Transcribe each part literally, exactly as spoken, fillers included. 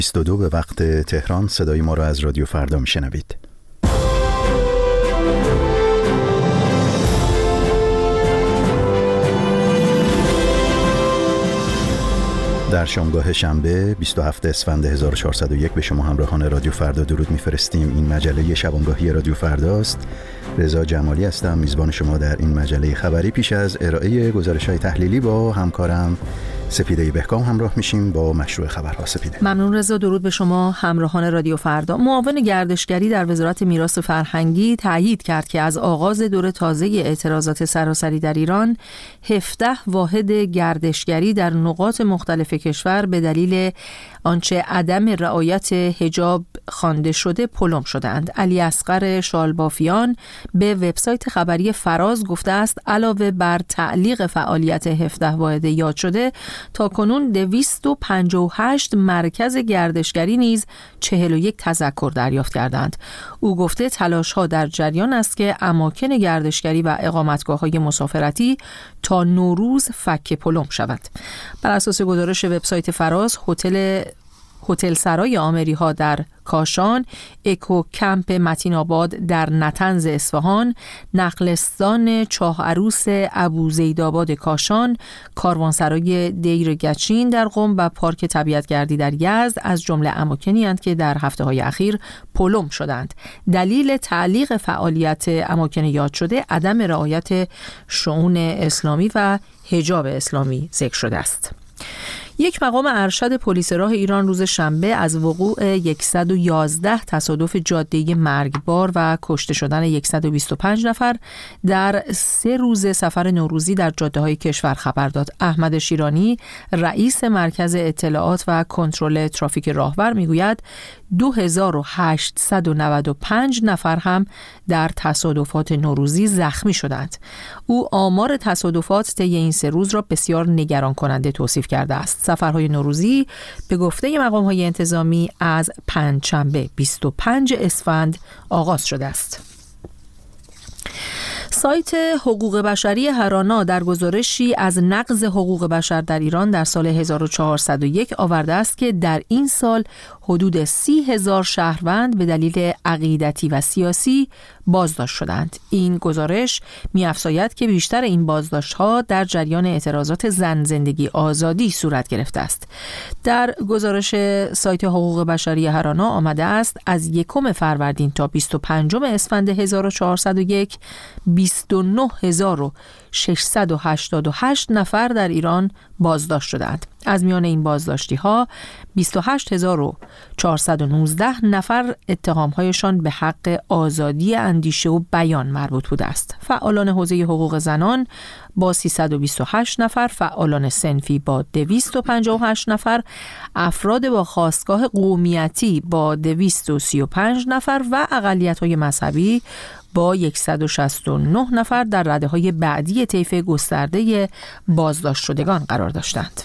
بیست و دو به وقت تهران. صدای ما را از رادیو فردا میشنوید. در شامگاه شنبه بیست و هفتم اسفند هزار و چهارصد و یک به شما همراهان رادیو فردا درود میفرستیم. این مجله شبانگاهی رادیو فرداست. رضا جمالی هستم، میزبان شما در این مجله خبری. پیش از ارائه گزارش‌های تحلیلی با همکارم سپیده بهکام همراه میشیم با مشروع خبرها. سپیده. ممنون رضا. درود به شما همراهان رادیو فردا. معاون گردشگری در وزارت میراث فرهنگی تأیید کرد که از آغاز دور تازه اعتراضات سراسری در ایران هفده واحد گردشگری در نقاط مختلف کشور به دلیل آنچه عدم رعایت حجاب خوانده شده پلم شدند. علی اصغر شالبافیان به وبسایت خبری فراز گفته است علاوه بر تعلیق فعالیت هفده واحد یاد شده، تا کنون دویست و پنجاه و هشت مرکز گردشگری نیز چهل و یک تذکر دریافت کردند. او گفته تلاش‌ها در جریان است که اماکن گردشگری و اقامتگاه‌های مسافرتی تا نوروز فک پلم شود. بر اساس گزارش وبسایت فراز، هتل هتل سرای آمری ها در کاشان، اکو کمپ متین آباد در نطنز اصفهان، نخلستان چاه عروس ابوزیدآباد کاشان، کاروانسرای دیر گچین در قم و پارک طبیعتگردی در یزد از جمله اماکنی اند که در هفته های اخیر پلم شدند. دلیل تعلیق فعالیت اماکن یاد شده عدم رعایت شؤون اسلامی و حجاب اسلامی ذکر شده است. یک مقام ارشد پلیس راه ایران روز شنبه از وقوع صد و یازده تصادف جاده‌ای مرگبار و کشته شدن صد و بیست و پنج نفر در سه روز سفر نوروزی در جاده‌های کشور خبر داد. احمد شیرانی رئیس مرکز اطلاعات و کنترل ترافیک راهور میگوید دو هزار و هشتصد و نود و پنج نفر هم در تصادفات نوروزی زخمی شدند. او آمار تصادفات طی این سه روز را بسیار نگران کننده توصیف کرده است. سفرهای نوروزی به گفته مقام‌های انتظامی از پنجشنبه بیست و پنجم اسفند آغاز شده است. سایت حقوق بشری هرانا در گزارشی از نقض حقوق بشر در ایران در سال هزار و چهارصد و یک آورده است که در این سال حدود سی هزار شهروند به دلیل عقیدتی و سیاسی بازداشت شدند. این گزارش می‌افزاید که بیشتر این بازداشت‌ها در جریان اعتراضات زن زندگی آزادی صورت گرفته است. در گزارش سایت حقوق بشری هرانا آمده است از یکم فروردین تا بیست و پنجم اسفند هزار و چهارصد و یک بیست و نه هزار و ششصد و هشتاد و هشت نفر در ایران بازداشت شدند. از میان این بازداشتی ها بیست و هشت هزار و چهارصد و نوزده نفر اتهامهایشان به حق آزادی اندیشه و بیان مربوط بوده است. فعالان حوزه حقوق زنان با سیصد و بیست و هشت نفر، فعالان صنفی با دویست و پنجاه و هشت نفر، افراد با خاستگاه قومیتی با دویست و سی و پنج نفر و اقلیت‌های مذهبی با صد و شصت و نه نفر در رده‌های بعدی طیف گسترده بازداشت شدگان قرار داشتند.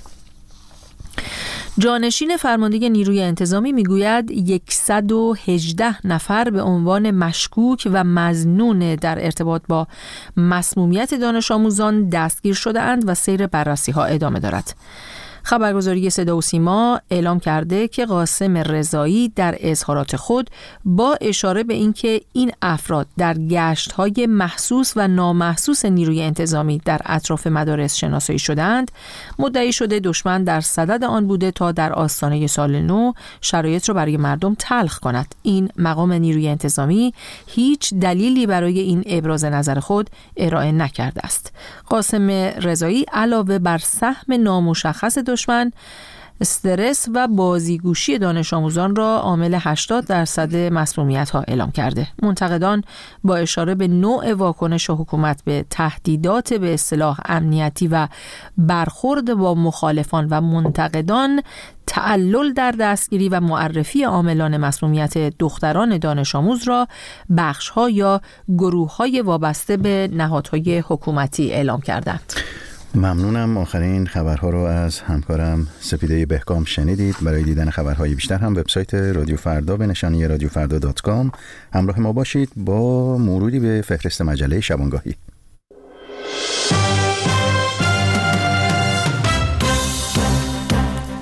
جانشین فرمانده نیروی انتظامی میگوید صد و هجده نفر به عنوان مشکوک و مظنون در ارتباط با مسمومیت دانش آموزان دستگیر شده اند و سیر بررسی ها ادامه دارد. خبرگزاری صدا و سیما اعلام کرده که قاسم رضایی در اظهارات خود با اشاره به اینکه این افراد در گشت‌های محسوس و نامحسوس نیروی انتظامی در اطراف مدارس شناسایی شدند، مدعی شده دشمن در صدد آن بوده تا در آستانه سال نو شرایط را برای مردم تلخ کند. این مقام نیروی انتظامی هیچ دلیلی برای این ابراز نظر خود ارائه نکرده است. قاسم رضایی علاوه بر سهم نامشخص دشمن، استرس و بازیگوشی دانش آموزان را عامل هشتاد درصد مسمومیت ها اعلام کرده. منتقدان با اشاره به نوع واکنش حکومت به تهدیدات به اصطلاح امنیتی و برخورد با مخالفان و منتقدان تعلل در دستگیری و معرفی عاملان مسمومیت دختران دانش آموز را بخش‌ها یا گروه‌های وابسته به نهادهای حکومتی اعلام کردند. ممنونم. آخرین خبرها رو از همکارم سپیده بهکام شنیدید. برای دیدن خبرهای بیشتر هم وبسایت رادیو فردا به نشانی رادیو فردا دات کام همراه ما باشید با مرودی به فهرست مجله شبانگاهی.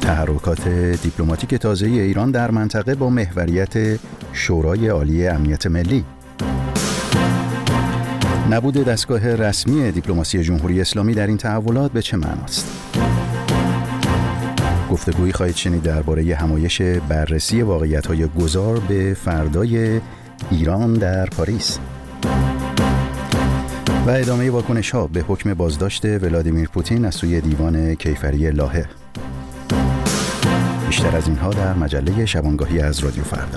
تحرکات دیپلماتیک تازه ایران در منطقه با محوریت شورای عالی امنیت ملی. نبود دستگاه رسمی دیپلماسی جمهوری اسلامی در این تحولات به چه معناست؟ گفتگویی خواهید شنید درباره همایش بررسی واقعیت‌های گذار به فردای ایران در پاریس و ادامه واکنش‌ها به حکم بازداشت ولادیمیر پوتین از سوی دیوان کیفری لاهه. بیشتر از اینها در مجله شبانگاهی از رادیو فردا.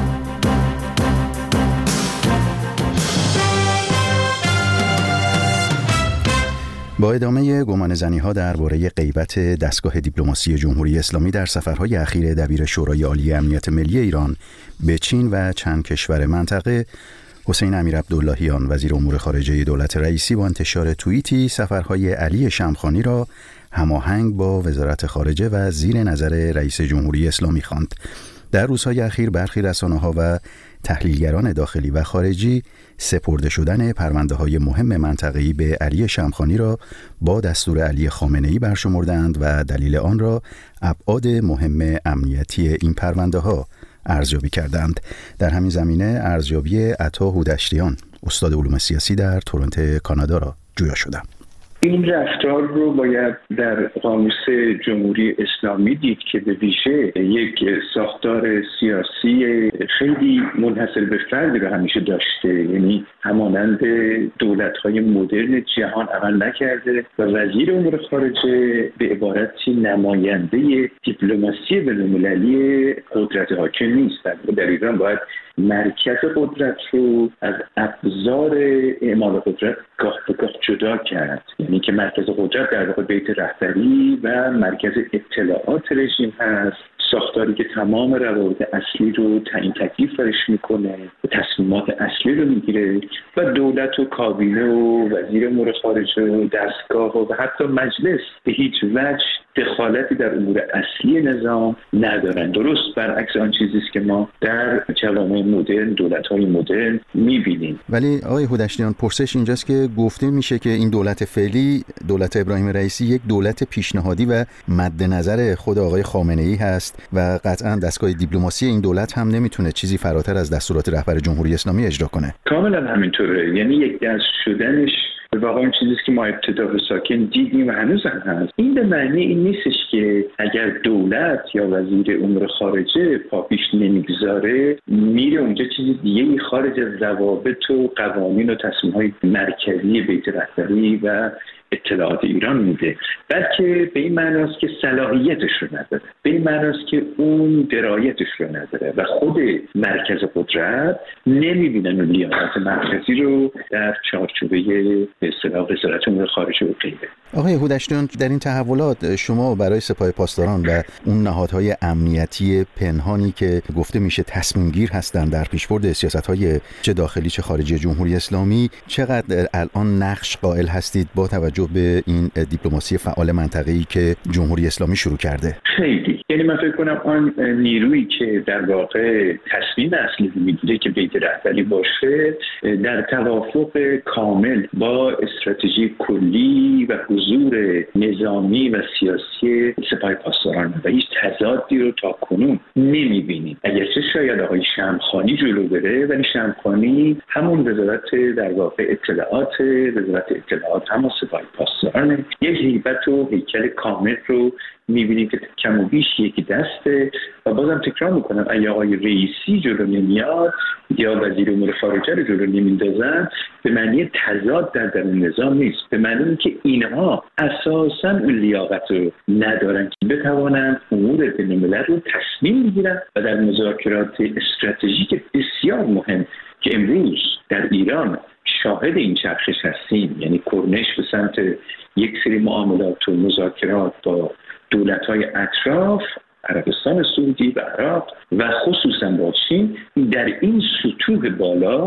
با ادامه گمانه‌زنی‌ها درباره غیبت دستگاه دیپلماسی جمهوری اسلامی در سفرهای اخیر دبیر شورای عالی امنیت ملی ایران به چین و چند کشور منطقه، حسین امیرعبداللهیان وزیر امور خارجه دولت رئیسی با انتشار توییتی سفرهای علی شمخانی را هماهنگ با وزارت خارجه و زیر نظر رئیس جمهوری اسلامی خواند. در روزهای اخیر برخی رسانه‌ها و تحلیلگران داخلی و خارجی سپرده شدن پرونده‌های مهم منطقه‌ای به علی شمخانی را با دستور علی خامنه‌ای برشمردند و دلیل آن را ابعاد مهم امنیتی این پرونده‌ها ارزیابی کردند. در همین زمینه ارزیابی عطا هودشتیان استاد علوم سیاسی در تورنتو کانادا را جویا شدم. این رفتار رو باید در قاموس جمهوری اسلامی دید که به ویژه یک ساختار سیاسی خیلی منحصر به فردی رو همیشه داشته، یعنی همانند دولت‌های مدرن جهان عمل نکرده و وزیر امور خارجه به عبارتی نماینده دیپلماسی بین‌المللی قدرت حاکم نیست. در ایران باید مرکز قدرت رو از ابزار اعمال قدرت گاه به گاه جدا کرد، یعنی که مرکز قدرت در واقع بیت رهبری و مرکز اطلاعات رژیم هست، ساختاری که تمام روابط اصلی رو تعیین تکلیف برش میکنه، تصمیمات اصلی رو میگیره و دولت و کابینه و وزیر امور خارجه و دستگاه و حتی مجلس به هیچ وجه دخالتی در امور اصلی نظام ندارن. درست برعکس آن چیزی است که ما در جوامع مدرن، دولت‌های مدرن می‌بینیم. ولی آقای هودشتیان، پرسش اینجاست که گفته میشه که این دولت فعلی، دولت ابراهیم رئیسی، یک دولت پیشنهادی و مد نظر خود آقای خامنه‌ای هست و قطعاً دستگاه دیپلماسی این دولت هم نمیتونه چیزی فراتر از دستورات رهبر جمهوری اسلامی اجرا کنه. کاملا همینطوره، یعنی یک دست شدنش واقعا این چیزی که ما ابتدا به ساکن دیدیم و هنوز هم هست. این به معنی این نیستش که اگر دولت یا وزیر امور خارجه پا پیش نمیگذاره میره اونجا چیزی دیگه خارج از ضوابط و قوانین و تصمیم‌های مرکزی بیت رهبری و اطلاعات ایران میده، بلکه به این معناست که صلاحیتش رو نداره، به این معناست که اون درایتش رو نداره و خود مرکز قدرت نمیبینن اون لیاقت مرکزی رو در چارچوبه به اصطلاح وزارت امور خارجه و غیره. آقای هودشتیان، در این تحولات شما برای سپاه پاسداران و اون نهادهای امنیتی پنهانی که گفته میشه تصمیم گیر هستند در پیشبرد سیاست‌های چه داخلی چه خارجی جمهوری اسلامی، چقدر الان نقش قائل هستید با توجه به این دیپلماسی فعال منطقه‌ای که جمهوری اسلامی شروع کرده؟ خیلی، یعنی من فکر کنم آن نیرویی که در واقع تصمیم اصلی میگیره که بیت رهبری باشه در توافق کامل با استراتژی کلی و حضور نظامی و سیاسی سپاه پاسداران و هیچ تضادی رو تا کنون نمیبینیم. اگرچه شاید آقای شمخانی جلو بره، ولی شمخانی همون وزارت در واقع اطلاعات، وزارت اطلاعات همون سپاه پاسداران، یک هیبت و هیکل کامل رو میبینیم که کم و بیش یکی دسته و بازم تکرار میکنم اگه آقای رئیسی جلو نمیاد یا وزیر امور خارجه رو جلو نمیندازن به معنی تضاد در درون نظام نیست، به معنی که اینها اساساً اون لیاقت رو ندارن که بتوانند امور بین‌الملل رو تصمیم بگیرن و در مذاکرات استراتژیک بسیار مهم که امروز در ایران شاهد این چرخش هستیم، یعنی کرنش به سمت یک سری معاملات و مذاکرات با دولت‌های اطراف، عربستان سعودی و عراق و خصوصا با چین، در این سطوح بالا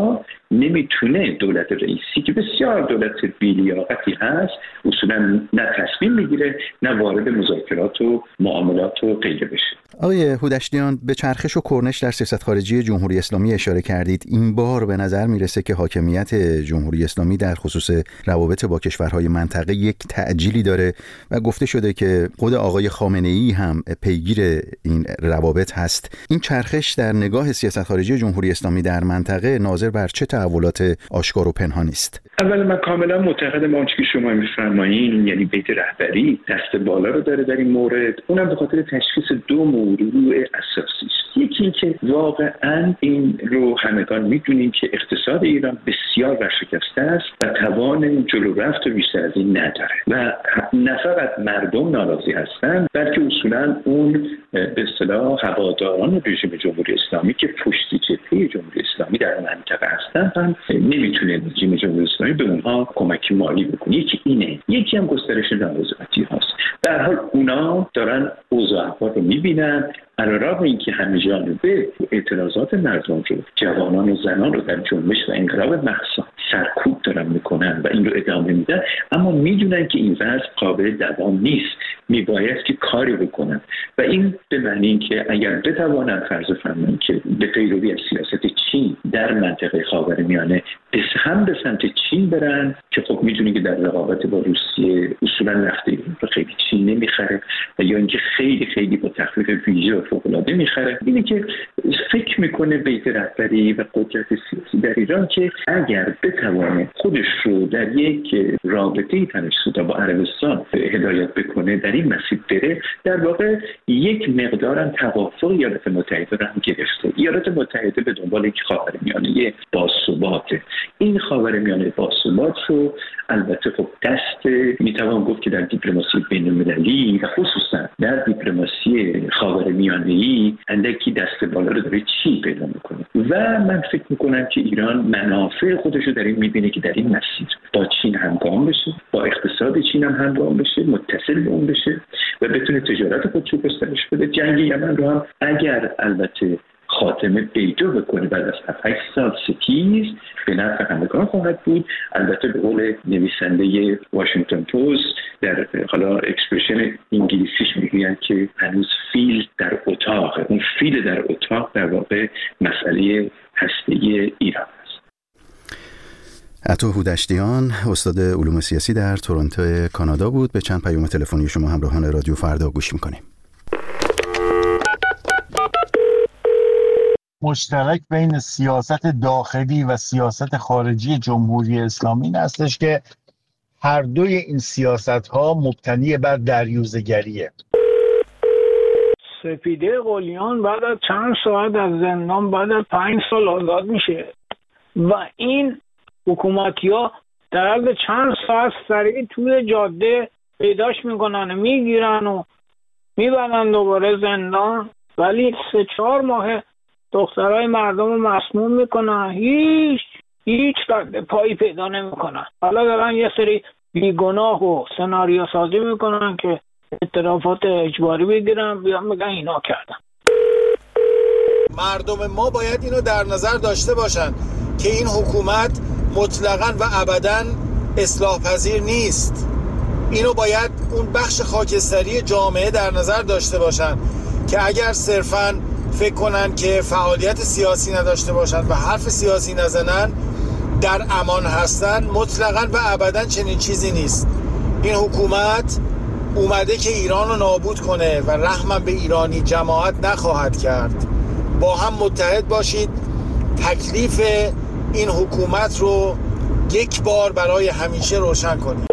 نمیتونه دولت رئیسی که بسیار دولت بی‌لیاقتی هست اصولا نه تصمیم میگیره نه وارد مذاکرات و معاملات و غیره بشه. آقای هودشتیان، به چرخش و کرنش در سیاست خارجی جمهوری اسلامی اشاره کردید. این بار به نظر میرسه که حاکمیت جمهوری اسلامی در خصوص روابط با کشورهای منطقه یک تعجیلی داره و گفته شده که خود آقای خامنه‌ای هم پیگیر این روابط هست. این چرخش در نگاه سیاست خارجی جمهوری اسلامی در منطقه ناظر بر چه تحولات آشکار و پنهانی است؟ اول من کاملا معتقدم آنچه که شما میفرمایین، یعنی بیت رهبری دست بالا رو داره در این مورد، اونم به خاطر تشخیص دو موضوع اساسی است. یکی این که واقعا این رو همگان میدونیم که اقتصاد ایران بسیار ورشکسته است و توان جلو رفت و بیشتر از این نداره و نه فقط مردم ناراضی هستند بلکه اصولا اون به اصطلاح هواداران رژیم جمهوری اسلامی که پشت جبهه جمهوری اسلامی در منطقه هستند هم نمیتونه رژیم جمهوری اسلامی به اونها کمک مالی بکنه. یکی اینه، یکی هم گسترش نارضایتی هاست. در حال اونا دارن اوضاع احوال رو میبینن، علیرغم اینکه همه جانبه اعتراضات مردم رو، جوانان و زنان رو در جنبش و انقلاب مخصوص سرکوب دارن میکنن و این رو ادامه میدن، اما میدونن که این وضع قابل دوام نیست، میباید که کاری بکنن و این به معنی این که اگر بتوانن فرض فرمایید که به پیروی از سیاست چین در منطقه خاورمیانه هم به سمت چین برن که خب میدونی که در رقابت با روسیه اصولا نفت ایران رو خیلی چین نمیخره و یا اینکه خیلی خیلی با تخفیف ویژه و فوق‌العاده میخره، اینه که فکر میکنه بیت رهبری و قدرت سیاسی در ایران که اگر بتوانه خودش رو در یک رابطه تنش‌زا با عربستان هدایت بکنه، در این مسیر بره، در واقع یک مقدارم توافق ایالات متحده رو هم گرفته. ایالات متحده به دنبال یک خاورمیانه باثباته. این خاورمیانه باثبات رو البته خب دست میتوان گفت که در دیپلماسی بین‌المللی و خصوصا در دیپلماسی خاورمیانه‌ای اندکی دست بالا رو داره چین پیدا میکنه و من فکر میکنم که ایران منافع خودش رو در این میبینه که در این مسیر با چین همگام بشه، با اقتصاد چین هم همگام بشه، متصل به اون بشه و بتونه تجارت خودش رو گسترش بده. جنگ یمن رو هم اگر البته خاتمه پیدا بکنه بعد از هفت سال ستیز به نفع همگان خواهد بود. البته به قول نویسنده واشنگتن پست در حالا اکسپرشن انگلیسیش میگویند که هنوز فیل در اتاق، اون فیل در اتاق در واقع مسئله هسته‌ای ایران است. عطا هودشتیان، استاد علوم سیاسی در تورنتو کانادا بود. به چند پیام تلفنی شما همراهان رادیو فردا گوش میکنیم. مشترک بین سیاست داخلی و سیاست خارجی جمهوری اسلامی این هستش که هر دوی این سیاست‌ها مبتنی بر دریوزه‌گریه. سپیده قلیان بعد از چند ساعت از زندان بعد از پنج سال آزاد میشه و این حکومتی‌ها در عرض چند ساعت سریع توی جاده پیداش میکنن، میگیرن و میبرن دوباره زندان، ولی سه چهار ماه دخترای مردم رو مسموم میکنن، هیچ هیچ رد پایی پیدا نمیکنن. حالا دارن یه سری بیگناه و سناریو سازی میکنن که اعترافات اجباری بگیرن، بیان بگن اینا کردن. مردم ما باید اینو در نظر داشته باشن که این حکومت مطلقاً و ابداً اصلاح پذیر نیست. اینو باید اون بخش خاکستری جامعه در نظر داشته باشن که اگر صرفاً فکر کنن که فعالیت سیاسی نداشته باشن و حرف سیاسی نزنن در امان هستن، مطلقاً و ابداً چنین چیزی نیست. این حکومت اومده که ایران رو نابود کنه و رحمم به ایرانی جماعت نخواهد کرد. با هم متحد باشید، تکلیف این حکومت رو یک بار برای همیشه روشن کنید.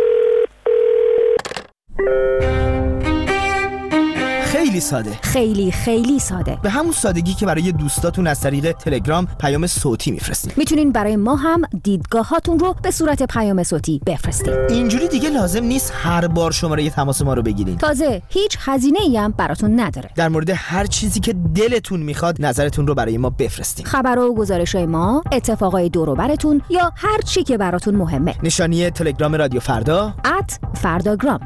خیلی ساده، خیلی خیلی ساده، به همون سادگی که برای دوستاتون از طریق تلگرام پیام صوتی میفرستین. میتونین برای ما هم دیدگاهاتون رو به صورت پیام صوتی بفرستین. اینجوری دیگه لازم نیست هر بار شماره تماس ما رو بگیرین. تازه هیچ هزینه‌ای هم براتون نداره. در مورد هر چیزی که دلتون میخواد نظرتون رو برای ما بفرستین. خبر و گزارش‌های ما، اتفاقای دور و براتون یا هر چی که براتون مهمه. نشانی تلگرام رادیو فردا ات فرداگرام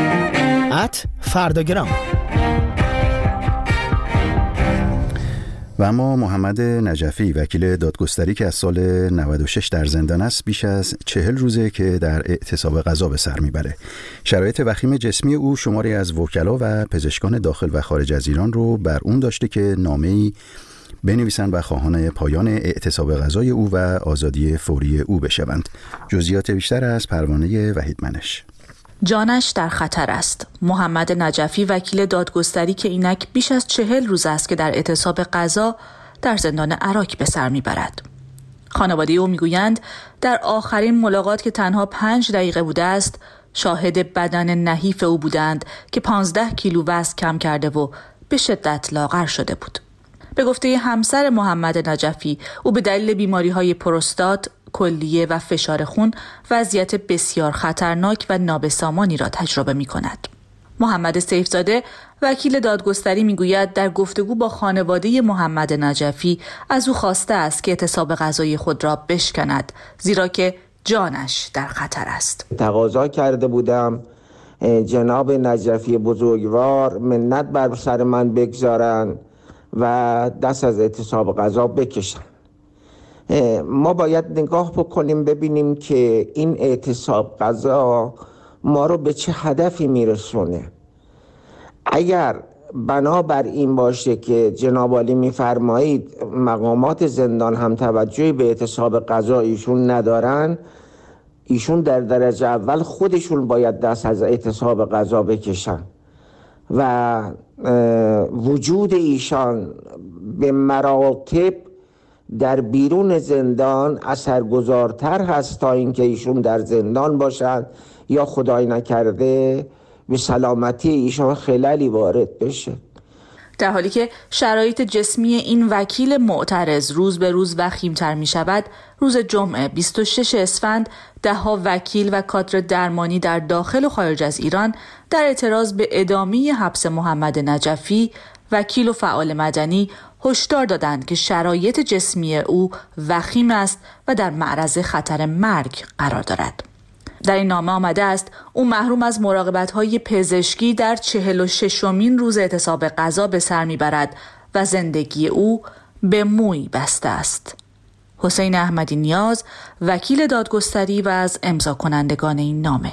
ات فرداگرام. و اما محمد نجفی وکیل دادگستری که از سال نود و شش در زندان است، بیش از چهل روزه که در اعتصاب قضا به سر میبره. شرایط وخیم جسمی او شماری از وکلا و پزشکان داخل و خارج از ایران رو بر اون داشته که نامه‌ای بنویسند و خواهان پایان اعتصاب قضای او و آزادی فوری او بشوند. جزئیات بیشتر از پروانه وحید منش. جانش در خطر است. محمد نجفی وکیل دادگستری که اینک بیش از چهل روز است که در اعتصاب قضا در زندان عراک به سر میبرد. خانواده او میگویند در آخرین ملاقات که تنها پنج دقیقه بوده است، شاهد بدن نحیف او بودند که پانزده کیلو وزن کم کرده و به شدت لاغر شده بود. به گفته همسر محمد نجفی، او به دلیل بیماری‌های پروستات، کلیه و فشار خون وضعیت بسیار خطرناک و نابسامانی را تجربه می‌کند. محمد سیفزاده وکیل دادگستری میگوید در گفتگو با خانواده محمد نجفی از او خواسته است که اعتصاب قضایی خود را بشکند، زیرا که جانش در خطر است. تقاضا کرده بودم جناب نجفی بزرگوار منت بر سر من بگذارن و دست از اعتصاب قضا بکشن. ما باید نگاه بکنیم ببینیم که این اعتصاب قضا ما رو به چه هدفی میرسونه. اگر بنابر این باشه که جناب عالی میفرمایید مقامات زندان هم توجهی به اعتصاب قضا ایشون ندارن، ایشون در درجه اول خودشون باید دست از اعتصاب قضا بکشن و وجود ایشان به مراتب در بیرون زندان اثرگذارتر هست تا اینکه ایشون در زندان باشند یا خدای نکرده به سلامتی ایشان خللی وارد بشه. در حالی که شرایط جسمی این وکیل معترض روز به روز وخیم‌تر می شود، روز جمعه بیست و شش اسفند ده‌ها وکیل و کادر درمانی در داخل و خارج از ایران در اعتراض به ادامه حبس محمد نجفی وکیل و فعال مدنی هشدار دادند که شرایط جسمی او وخیم است و در معرض خطر مرگ قرار دارد. در این نامه آمده است او محروم از مراقبت‌های پزشکی در چهل و ششمین روز اعتصاب قضا به سر میبرد و زندگی او به موی بسته است. حسین احمدی نیاز وکیل دادگستری و از امضا کنندگان این نامه.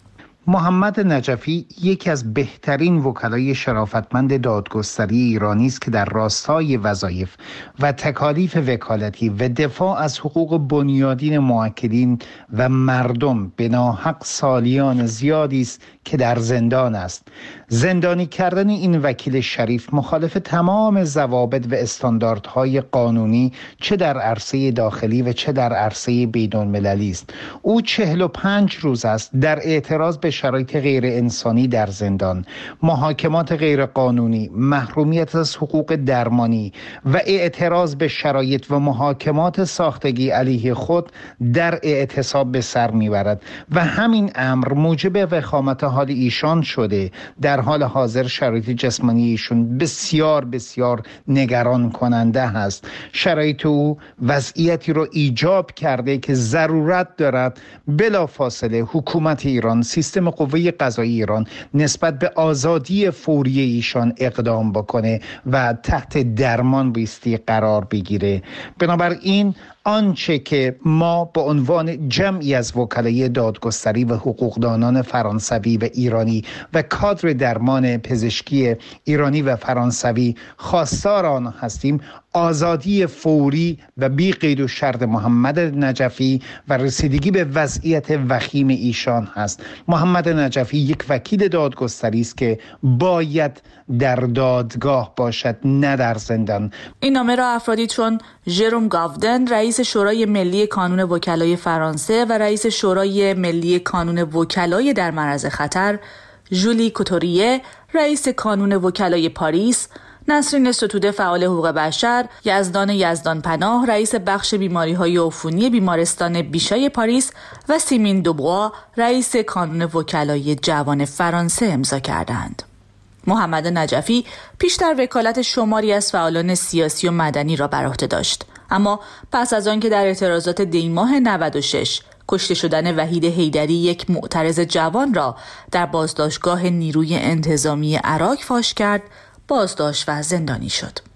محمد نجفی یکی از بهترین وکلای شرافتمند دادگستری ایرانی است که در راستای وظایف و تکالیف وکالتی و دفاع از حقوق بنیادین موکلین و مردم به ناحق سالیان زیادی است که در زندان است. زندانی کردن این وکیل شریف مخالف تمام ضوابط و استانداردهای قانونی چه در عرصه داخلی و چه در عرصه بین‌المللی است. او چهل و پنج روز است در اعتراض به شرایط غیر انسانی در زندان، محاکمات غیر قانونی، محرومیت از حقوق درمانی و اعتراض به شرایط و محاکمات ساختگی علیه خود در اعتصاب به سر میبرد و همین امر موجب وخامت حال ایشان شده. در حال حاضر شرایط جسمانی ایشون بسیار بسیار نگران کننده هست. شرایط او وضعیتی رو ایجاب کرده که ضرورت دارد بلافاصله حکومت ایران، سیستم قوه قضایی ایران نسبت به آزادی فوری ایشان اقدام بکنه و تحت درمان بایستی قرار بگیره. بنابراین آنچه که ما به عنوان جمعی از وکلای دادگستری و حقوقدانان فرانسوی و ایرانی و کادر درمان پزشکی ایرانی و فرانسوی خواستار آن هستیم، آزادی فوری و بی قید و شرط محمد نجفی و رسیدگی به وضعیت وخیم ایشان هست. محمد نجفی یک وکیل دادگستری است که باید در دادگاه باشد، نه در زندان. این نامه را افرادی چون ژروم گاودن رئیس شورای ملی کانون وکلای فرانسه و رئیس شورای ملی کانون وکلای در معرض خطر، ژولی کوتوریه رئیس کانون وکلای پاریس، نسرین ستوده فعال حقوق بشر، یزدان یزدان پناه رئیس بخش بیماری‌های عفونی بیمارستان بیشای پاریس و سیمین دوبوا رئیس کانون وکلای جوان فرانسه امضا کردند. محمد نجفی پیشتر وکالت شماری از فعالان سیاسی و مدنی را بر عهده داشت، اما پس از آن که در اعتراضات دی ماه نود و شش کشته شدن وحید حیدری یک معترض جوان را در بازداشتگاه نیروی انتظامی عراق فاش کرد، بازداشت و زندانی شد.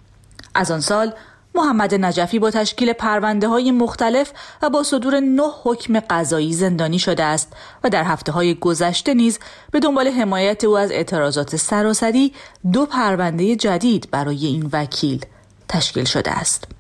از آن سال محمد نجفی با تشکیل پرونده‌های مختلف و با صدور نه حکم قضایی زندانی شده است و در هفته‌های گذشته نیز به دنبال حمایت او از اعتراضات سراسری دو پرونده جدید برای این وکیل تشکیل شده است.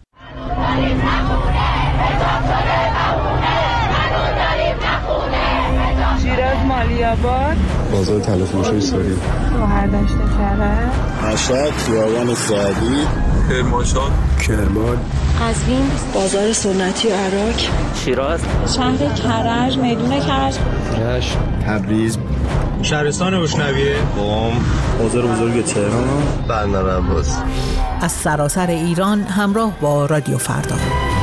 شیراز مالی‌آباد، بازار تلفروشی ساری، شهردشت کرج، مشهد خیابان سعدی، کرمانشاه، کرمان، قزوین، بازار سنتی و عراق، شیراز، شهر کرج، میدون کرج، رشت، تبریز، شهرستان بشنویه، قم، بازار بزرگ تهران، بندر عباس. از سراسر ایران همراه با رادیو فردا.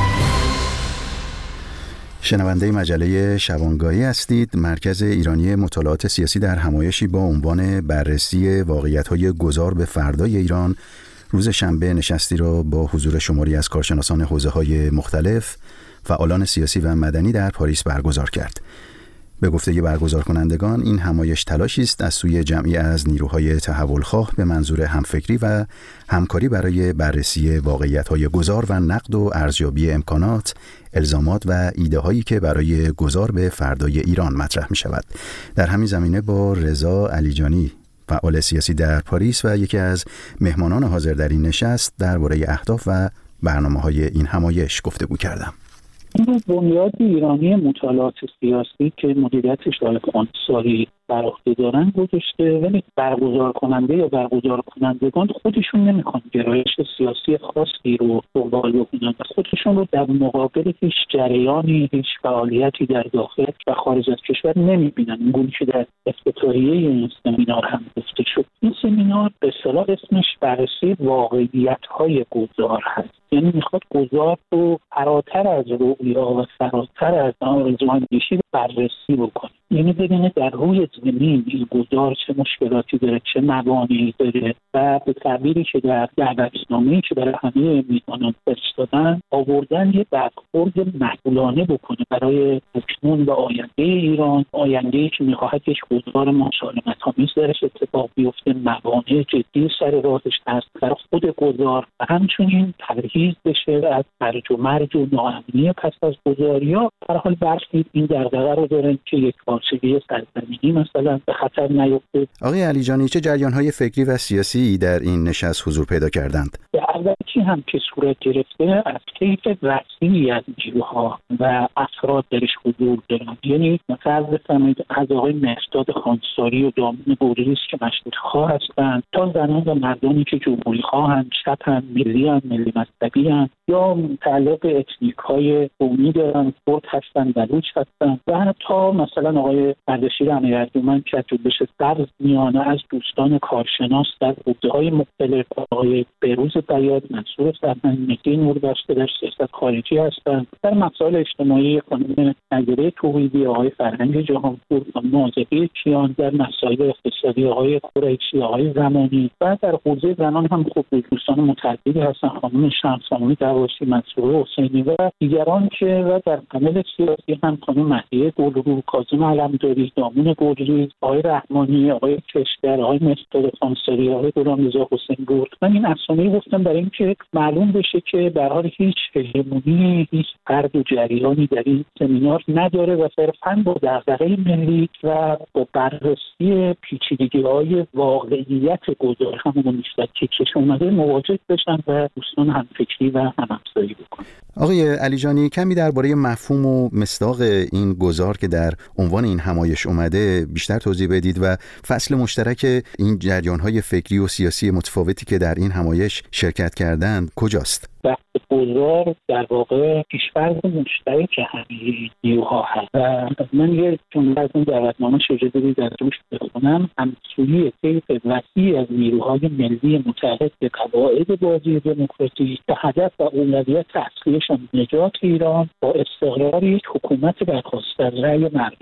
شنونده مجله شبانگاهی هستید. مرکز ایرانی مطالعات سیاسی در همایشی با عنوان بررسی واقعیت‌های گذار به فردای ایران روز شنبه نشستی را با حضور شماری از کارشناسان حوزه‌های مختلف، فعالان سیاسی و مدنی در پاریس برگزار کرد. به گفته برگزار کنندگان این همایش تلاشی است از سوی جمعی از نیروهای تحولخواه به منظور همفکری و همکاری برای بررسی واقعیت‌های گذار و نقد و ارزیابی امکانات، الزامات و ایده‌هایی که برای گذار به فردای ایران مطرح می‌شود. در همین زمینه با رضا علیجانی، فعال سیاسی در پاریس و یکی از مهمانان حاضر در این نشست، درباره اهداف و برنامه‌های این همایش گفتگو کردم. این بنیاد ایرانی مطالعات سیاسی که مدیریتش آقای انصاری بر عهده دارن گذاشته، ولی برگزار کننده یا برگزار کنندگان خودشون نمیخوان گرایش سیاسی خاصی رو دنبال بکنن و خودشون رو در مقابل هیچ جریانی، هیچ فعالیتی در داخل و خارج از کشور نمیبینن. این گونه که در افتتاحیه این سمینار هم گفته شد. این سمینار به اصطلاح اسمش بررسی واقعیت‌های گذار هست، یعنی میخواد گذار رو فراتر از رؤیا و فراتر از آرزواندیشی بررسی بکنه، یعنی ببینه در روی زمین این گذار چه مشکلاتی داره، چه موانعی داره و به تعبیری که در دعوتنامه‌ای که برای همه میهمانان فرستادن آوردن یه برخورد مسئولانه بکنه برای اکنون و آینده ایران، آینده‌ای که میخواهد یک گذار مسالمت‌آمیز درش اتفاق بیفته، موانع جدی سر راهش هست در خود گذار و همچنین پرهیز بشه از هرج و مرج و ناامنی پس از گذار. یا در حال برخی این دغدغه رو دارن که یک پارچگی سرزمینی مثلا به خطر نیفته. آقای علیجانی، چه جریان‌های فکری و سیاسی در این نشست حضور پیدا کردند؟ اولی هم که صورت گرفته از طیف وسیعی از نیروها و افراد درش حضور دارند، یعنی مثلا بفرمایید از آقای مهرداد خانساری و دامون بوریس که مشروطه‌خواه هستند تا زنان و مردانی که جمهوری‌خواهند، چپن، ملی‌اند، ملی مذهبی‌اند، یا متعلق به اتنیک‌های قومی دارن، کرد هستن، بلوچ هستن و حتی مثلا آقای اردشیر امیرعبدومند که جنبش سبز میانه از دوستان کارشناس در حوزه‌های مختلف، آقای بهروز بیات، منصور فرهنگ، مهدی نوربخش در سیاست خارجی هستند، در مسائل اجتماعی خانم نگره توحیدی، آقای فرهنگ جهانپور، خانم آزادی کیان، در مسائل اقتصادی آقای قریشی، آقای زمانی و در حوزه زنان هم خوب دوستان متعددی هستن، خانم شمس‌آمنی درواشی، منصور حسینی و دیگران که و در پنل سیاسی هم خانم مهدیه گلرو، کاظم علمداری، دامون گلریز، آقای رحمانی، آقای کشور، آقای مهرداد خانساری، آقای غلامرضا حسین گرد. من این اسامی گفتم برای اینکه معلوم بشه که به هر حال هیچ هژمونی، هیچ فرد و جریانی در این سمینار نداره و صرفاً با دغدغه ملی و با بررسی پیچیدگی‌های واقعیت گذار همون نیست که چش اومده مواجه بشن و دوستان همفکری و هم‌افزایی بکنن. آقای علیجانی، کمی درباره مفهوم و مصداق این گذار که در عنوان این همایش اومده بیشتر توضیح بدید و فصل مشترک این جریان‌های فکری و سیاسی متفاوتی که در این همایش شرکت کردند کجاست؟ بحث گذار در واقع پیش‌فرض مشترک همه نیروها هست و من یه جمله از اون دعوتنامه اجازه بدید از روش بخونم. همسویی طیف وسیع از نیروهای ملی متحد به قواعد بازی دموکراتیک به هدف و اولویت اصلیشان نجات ایران با استقرار یک حکومت برخواسته از رأی مردم.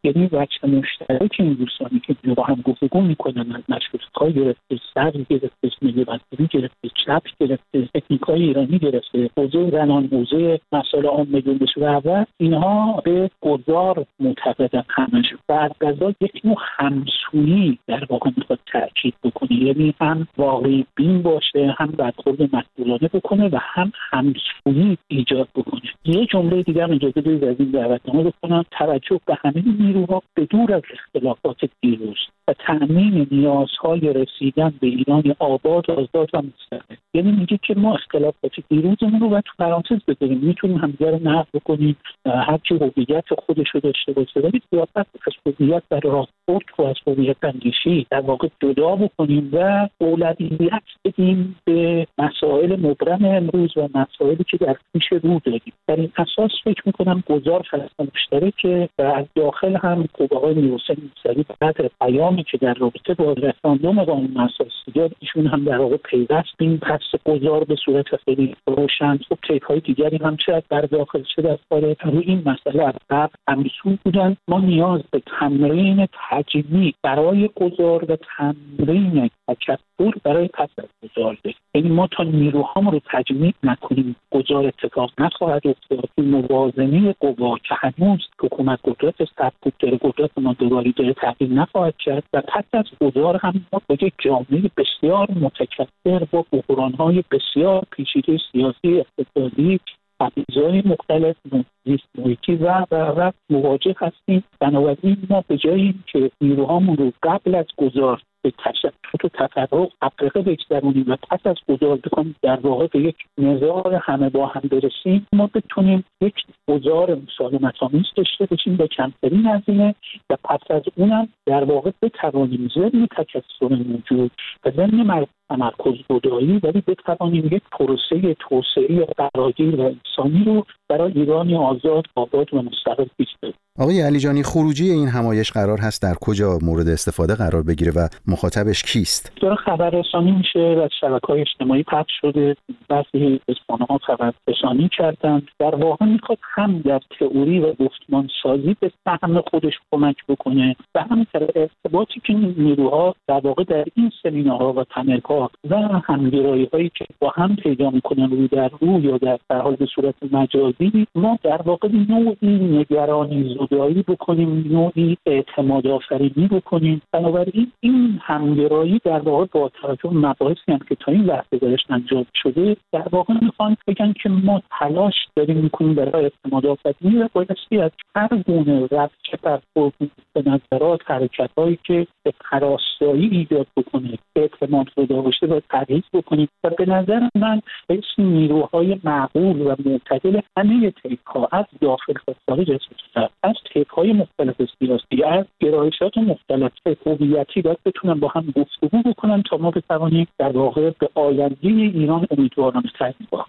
یعنی وجه مشترک این دوستانی که با هم گفتگو میکنن از مشروطه‌های گرفته، صدر گرفته، ملی بستگی گرفته، چپ گرفته، تکنیک‌های ایرانی گرفته، حوزه زنان، حوزه مسائل عامه جنبش و اینها به گذار معتقدن همش. بعد غذا یک نوع همسویی در واقع میخواد تاکید بکنه، یعنی هم واقعی بین باشه، هم برخورد مسئولانه بکنه و هم همسویی ایجاد بکنه. یه جمله دیگه هم اجازه بدید از این دعوتنامه بکنم: توجه به همه نیروها به دور از اختلافات دیروز و تأمین نیازهای رسیدن به ایران آباد، آزاد و مستقل. یعنی میگه که ما اختلافات دیروزمون رو باید تو پرانتز بذاریم، میتونیم همدیگه رو نقد بکنیم، هر کی هویت خودش رو داشته باشه، ولی سیاست از هویت و راهبرد رو از هویت اندیشی در واقع جدا بکنیم و اولویت بدیم به مسائل مبرم امروز و مسائلی که در پیش رو داریم. در این اساس فکر میکنم گذار فلسفه مشترکه و از داخل هم خب آقای میرحسین موسوی بعد پیامی که در رابطه با رفراندوم قانون اساسی داد، ایشون هم در واقع پیوست این پس گذار به صورت خیلی روشن. خب تیپ‌های دیگری هم چه در داخل چه در خارج روی این مسئله از قبل همسو بودن. ما نیاز به تمرین تجمیع برای گذار و تمرین تکثر برای پس از گذار داریم. یعنی ما تا نیروهامون رو تجمیع نکنیم گذار اتفاق نخواهد افتاد. موازنه قوا که هنوز حکومت قدرت سرکوب داره، قدرت ماندگاری داره، تغییر نخواهد کرد و پس از گذار هم ما با یک جامعه بسیار متکثر با بحران‌های بسیار پیچیده سیاسی، اقتصادی، ابعاد مختلف، زیست محیطی و و و مواجه هستیم. بنابراین ما به جای اینکه نیروهامون رو قبل از گذار به تشتت و تفرق افریقا بگذرونیم و پس از گذار بکنیم در واقع به یک نظام همه با هم برسیم، ما بتونیم یک گذار مسالمت‌آمیز داشته باشیم با کمترین هزینه و پس از اونم در واقع بتوانیم ضمن تکثر موجود و ضمن تمرکز بودایی ولی بتوانیم یک پروسه توسعه فراگیر و انسانی رو برای ایران آزاد، آباد و مستقل پیش ببریم. آقای علیجانی، خروجی این همایش قرار هست در کجا مورد استفاده قرار بگیره و مخاطبش کیست؟ داره خبررسانی میشه و از شبکه‌های اجتماعی پخش شده، بعضی رسانه‌ها خبررسانی کردن. در واقع میخواد هم در تئوری و گفتمان سازی به فهم خودش کمک بکنه و هم در ارتباطی که نیروها در واقع در این سمینارها و پنل‌ها و همگرایی‌هایی که با هم پیدا میکنن روی در رو یا در در حال به صورت مجازی، ما در واقع نوعی نگرانی زدایی بکنیم، نوعی اعتماد آفرینی بکنیم. بنابراین این همگرایی در واقع با توجه به مباحثی هم که تا این لحظه درش انجام شده در واقع میخوان بگن که ما تلاش داریم میکنیم برای اعتماد آفرینی و بایستی از هر گونه رفت برخورد به نظرات، حرکت‌هایی که به پراستایی ایجاد بکنه، اعتماد رو داشته و تغییر بکنیم و به نظر من اسم نیروهای معقول و معتدل همه تیپ‌ها از داخل و خارج از از تیپ‌های مختلف سیاسی، از گرایشات مختلف هویتی باید بتونن با هم گفتگو بکنن تا ما بتوانیم در واقع به آینده ایران امیدوارانه تعریف کنیم.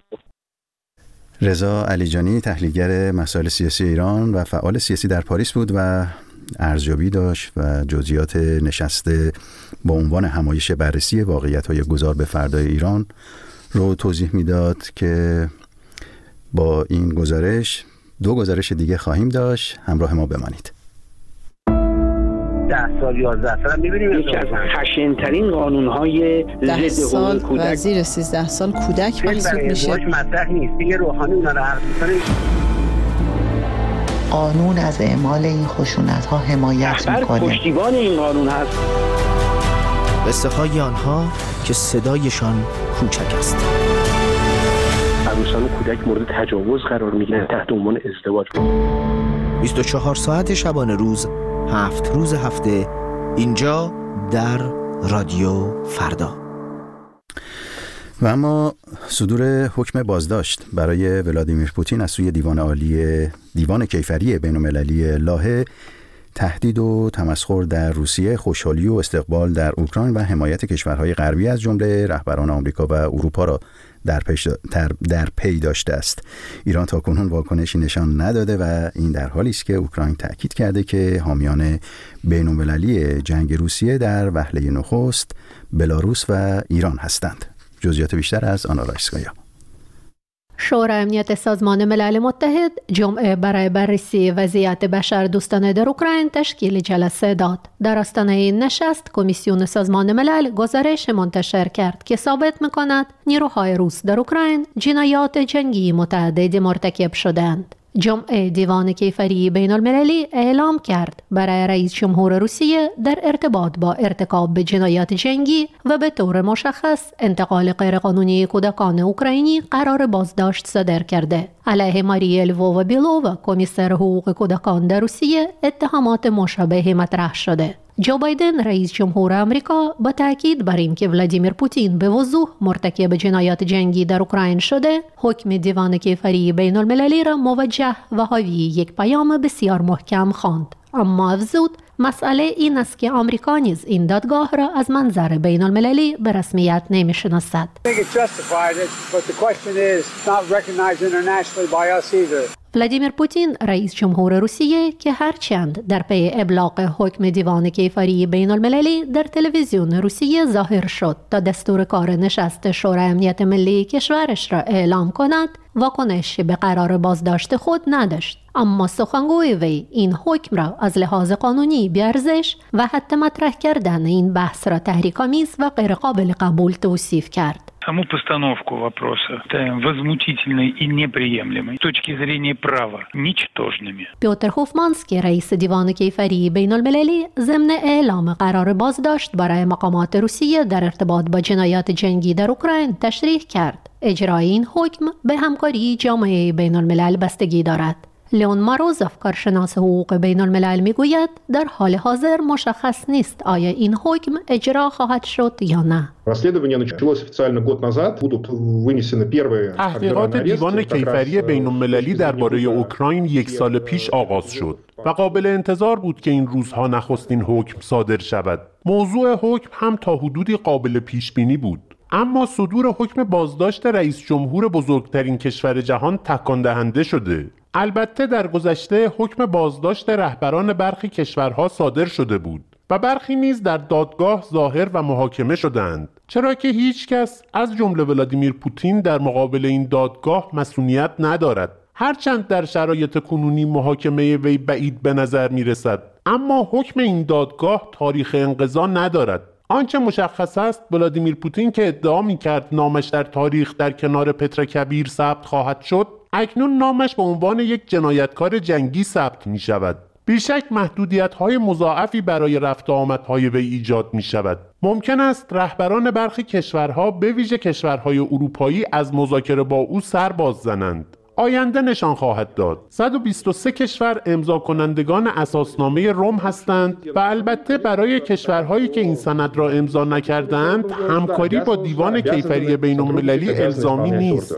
رضا علیجانی، تحلیلگر مسائل سیاسی ایران و فعال سیاسی در پاریس بود و ارزیابی داشت و جزئیات نشسته با عنوان همایش بررسی واقعیت‌های گذار به فردای ایران رو توضیح میداد که با این گزارش دو گزارش دیگه خواهیم داشت. همراه ما بمانید. ده سال یازده سال هم می‌بینیم یکی از خشن‌ترین قانون‌های ضد حقوق کودک وزیر سیزده سال کودک محسوب میشه. مطرح نیست دیگه. روحانی اونا رو حرف می‌زنه. قانون از اعمال این خشونت‌ها حمایت می‌کنه. پشتیبان این قانون هست. قصه های آنها که صدایشان کوچک است. عروسان و کودک مورد تجاوز قرار می‌گیرند تحت عنوان ازدواج. بیست و چهار ساعت شبانه روز، هفت روز هفته، اینجا در رادیو فردا. و اما صدور حکم بازداشت برای ولادیمیر پوتین از سوی دیوان عالی دیوان کیفری بین‌المللی لاهه، تهدید و تمسخر در روسیه، خوشحالی و استقبال در اوکراین و حمایت کشورهای غربی از جمله رهبران آمریکا و اروپا را در, در پی داشته است. ایران تاکنون واکنشی نشان نداده و این در حالی است که اوکراین تأکید کرده که حامیان بین‌المللی جنگ روسیه در وهله نخست بلاروس و ایران هستند. جزئیات بیشتر از آنا رایسکایا. شورای امنیت سازمان ملل متحد جمعه برای بررسی وضعیت بشر دوستانه در اوکراین تشکیل جلسه داد. در آستانه این نشست کمیسیون سازمان ملل گزارش منتشر کرد که ثابت می‌کند نیروهای روس در اوکراین جنایات جنگی متعددی مرتکب شدند. جمعه دیوان کیفری بین المللی اعلام کرد برای رئیس جمهور روسیه در ارتباط با ارتکاب به جنایات جنگی و به طور مشخص انتقال غیرقانونی کودکان اوکراینی قرار بازداشت صادر کرده. علیه ماریل ووابیلووا کمیسر حقوق کودکان در روسیه اتهامات مشابهی مطرح شده. جو بایدن رئیس جمهور آمریکا با تاکید بر اینکه ولادیمیر پوتین به وضوح مرتکب جنایات جنگی در اوکراین شده، حکم دیوان کیفری بین المللی را موجه و حاوی یک پیام بسیار محکم خواند. اما افزود مسئله این است که آمریکا نیز این دادگاه را از منظر بین المللی به رسمیت نمی‌شناسد. ولادیمیر پوتین رئیس جمهور روسیه که هرچند در پی ابلاغ حکم دیوان کیفری بین المللی در تلویزیون روسیه ظاهر شد تا دستور کار نشست شورای امنیت ملی کشورش را اعلام کند، واکنشی به قرار بازداشت خود نداشت. اما سخنگوی وی این حکم را از لحاظ قانونی بی‌ارزش و حتی مطرح کردن این بحث را تحریک‌آمیز و غیرقابل قبول توصیف کرد. Саму постановку вопроса считаем возмутительной и неприемлемой с точки зрения права, ничтожными. پیوتر هوفمانسکی رئیس دیوان کیفری بین المللی ضمن اعلام قرار بازداشت برای مقامات روسیه در ارتباط با جنایات جنگی در اوکراین تشریح کرد. اجرای این حکم به همکاری جامعه بین الملل بستگی دارد. لیون ماروزوف کارشناس حقوق بین الملل میگوید در حال حاضر مشخص نیست آیا این حکم اجرا خواهد شد یا نه. تحقیقات دیوان کیفری بین المللی درباره اوکراین یک سال پیش آغاز شد و قابل انتظار بود که این روزها نخستین حکم صادر شود. موضوع حکم هم تا حدودی قابل پیش بینی بود. اما صدور حکم بازداشت رئیس جمهور بزرگترین کشور جهان تکان دهنده شده. البته در گذشته حکم بازداشت رهبران برخی کشورها صادر شده بود و برخی نیز در دادگاه ظاهر و محاکمه شدند، چرا که هیچ کس از جمله ولادیمیر پوتین در مقابل این دادگاه مسئولیت ندارد. هرچند در شرایط کنونی محاکمه وی بعید به نظر می رسد، اما حکم این دادگاه تاریخ انقضا ندارد. آنچه مشخص است ولادیمیر پوتین که ادعا می‌کرد نامش در تاریخ در کنار پتر کبیر ثبت خواهد شد، اکنون نامش به عنوان یک جنایتکار جنگی ثبت می‌شود. بیشک محدودیت‌های مضاعفی برای رفت و آمدهای وی ایجاد می‌شود. ممکن است رهبران برخی کشورها به ویژه کشورهای اروپایی از مذاکره با او سر باز زنند. آینده نشان خواهد داد. صد و بیست و سه کشور امضا کنندگان اساسنامه روم هستند و البته برای کشورهایی که این سند را امضا نکردند همکاری با دیوان کیفری بین المللی الزامی نیست.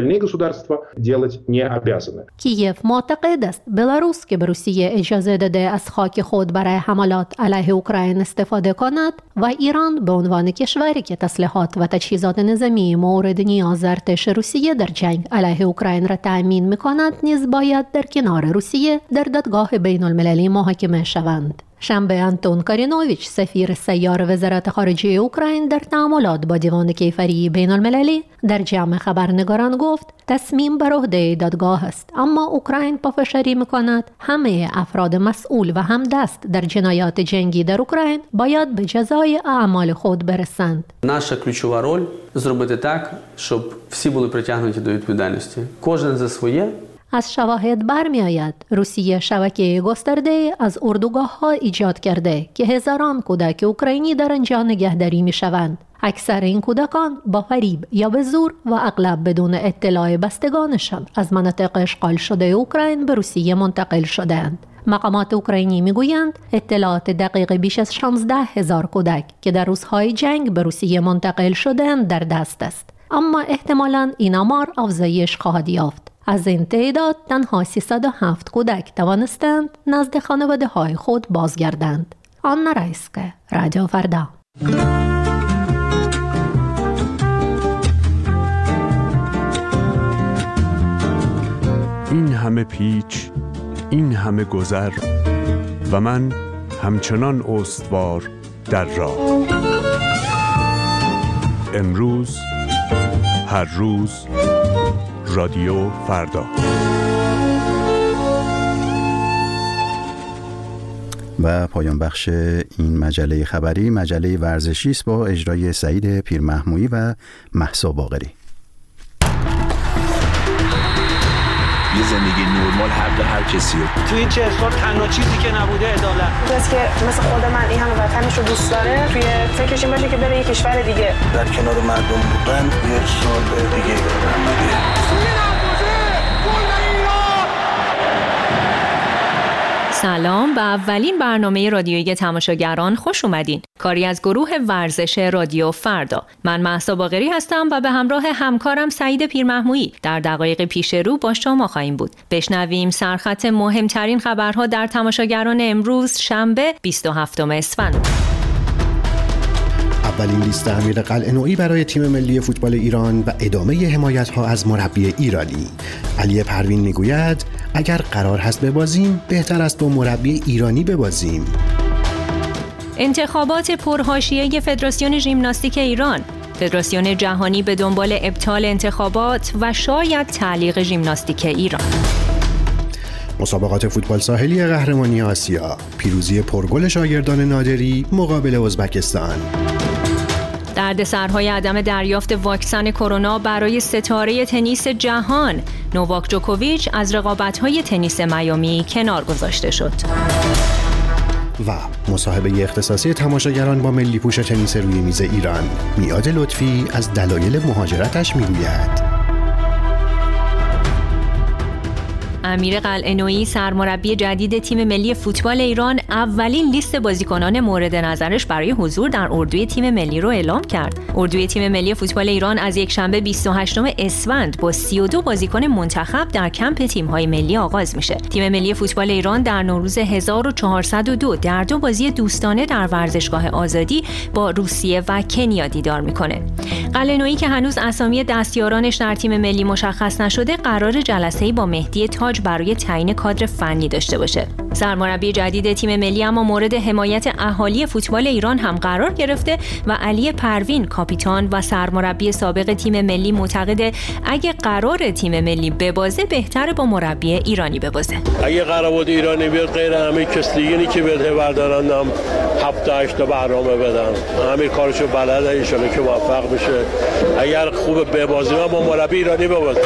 کیف معتقد است بلاروس که به روسیه اجازه داده از خاک خود برای حملات علیه اوکراین استفاده کند و ایران به عنوان کشوری که تسلیحات و تجهیزات نظامی مورد نیاز ارتش روسیه در جنگ علیه اوکراین را تأمین می‌کند نیز باید در کنار روسیه در دادگاه بین المللی محاکمه شوند. شنبه انتون کارینوویچ سفیر سیار وزارت خارجه اوکراین در تعاملات با دیوان کیفری بین المللی در جمع خبرنگاران گفت تصمیم بر عهده دادگاه است، اما اوکراین پافشاری می‌کند همه افراد مسئول و همدست در جنایات جنگی در اوکراین باید به جزای اعمال خود برسند. Наша ключова роль зробити так, щоб всі були притягнуті до відповідальності. Кожен за своє. از شواهد برمی آید روسیه شبکه گسترده از اردوگاه ها ایجاد کرده که هزاران کودک اوکراینی در آنجا نگهداری می شوند. اکثر این کودکان با فریب یا به زور و اغلب بدون اطلاع بستگانشان از مناطق اشغال شده اوکراین به روسیه منتقل شدند. مقامات اوکراینی میگویند اطلاعات دقیق بیش از شانزده هزار کودک که در روزهای جنگ به روسیه منتقل شدند در دست است، اما احتمالاً این آمار افزایش خواهد یافت. از این تعداد تنها سیصد و هفت کودک توانستند نزد خانواده های خود بازگردند. آنا رایسکه، رادیو فردا. این همه پیچ، این همه گذر و من همچنان استوار در راه. امروز، هر روز، رادیو فردا. و پایان بخش این مجله خبری مجله ورزشی است با اجرای سعید پیرمحمویی و مهسا باقری. یه زندگی نرمال حق هر کسی رو. توی این چه سال تنها چیزی که نبوده عدالت. کسی که مثل خود من این همه وطنش رو دوست داره توی فکرش این باشه که بره یه کشور دیگه. در کنار مردم بودن یه سال دیگه برنامه. سلام، به اولین برنامه رادیویی تماشاگران خوش اومدین. کاری از گروه ورزش رادیو فردا. من مهسا باقری هستم و به همراه همکارم سعید پیرمحمویی در دقایق پیش رو با شما خواهیم بود. بشنویم سرخط مهمترین خبرها در تماشاگران امروز شنبه بیست و هفتم اسفند. اولین لیست امیر قلعه‌نویی برای تیم ملی فوتبال ایران و ادامه حمایت‌ها از مربی ایرانی. علی پروین میگوید اگر قرار هست ببازیم بهتر است با مربی ایرانی ببازیم. انتخابات پرحاشیه فدراسیون ژیمناستیک ایران. فدراسیون جهانی به دنبال ابطال انتخابات و شاید تعلیق ژیمناستیک ایران. مسابقات فوتبال ساحلی قهرمانی آسیا. پیروزی پرگل شاگردان نادری مقابل ازبکستان. دردسرهای عدم دریافت واکسن کرونا برای ستاره تنیس جهان. نوواک جوکوویچ از رقابت‌های تنیس میامی کنار گذاشته شد. و مصاحبه اختصاصی تماشاگران با ملی پوش تنیس روی میز ایران. میاد لطفی از دلایل مهاجرتش میگوید. امیر قلعه‌نویی سرمربی جدید تیم ملی فوتبال ایران اولین لیست بازیکنان مورد نظرش برای حضور در اردوی تیم ملی رو اعلام کرد. اردوی تیم ملی فوتبال ایران از یکشنبه بیست و هشتم اسفند با سی و دو بازیکن منتخب در کمپ تیم‌های ملی آغاز میشه. تیم ملی فوتبال ایران در نوروز هزار و چهارصد و دو در دو بازی دوستانه در ورزشگاه آزادی با روسیه و کنیا دیدار میکنه. قلعه‌نویی که هنوز اسامی دستیارانش در تیم ملی مشخص نشده، قرار جلسه‌ای با مهدی تاج برای تعیین کادر فنی داشته باشه. سرمربی جدید تیم ملی اما مورد حمایت اهالی فوتبال ایران هم قرار گرفته و علی پروین کاپیتان و سرمربی سابق تیم ملی معتقده اگه قرار تیم ملی ببازه بهتره با مربی ایرانی ببازه. اگه قرار بود ایرانی بیاد غیر همه کس دیگه‌ای که بده بردارن هم هفت هشت تا برنامه بدن. همین کارشو بلده، ان شاءالله که موفق بشه. اگر خوب ببازیم با مربی ایرانی ببازه.